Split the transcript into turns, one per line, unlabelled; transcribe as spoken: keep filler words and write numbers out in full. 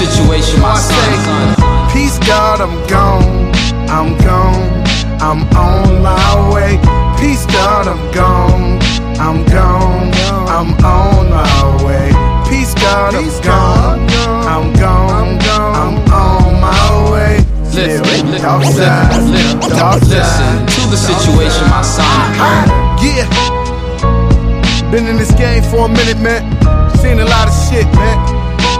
situation, my son.
Peace, God, I'm gone, I'm gone, I'm on my way. Peace, God, I'm gone, I'm gone, I'm on my way. Peace, God, I'm gone, I'm gone, I'm on my way.
Listen,
Dark side,
listen,
dark
listen
side.
to the situation, my son.
Yeah, been in this game for a minute, man. Seen a lot of shit, man.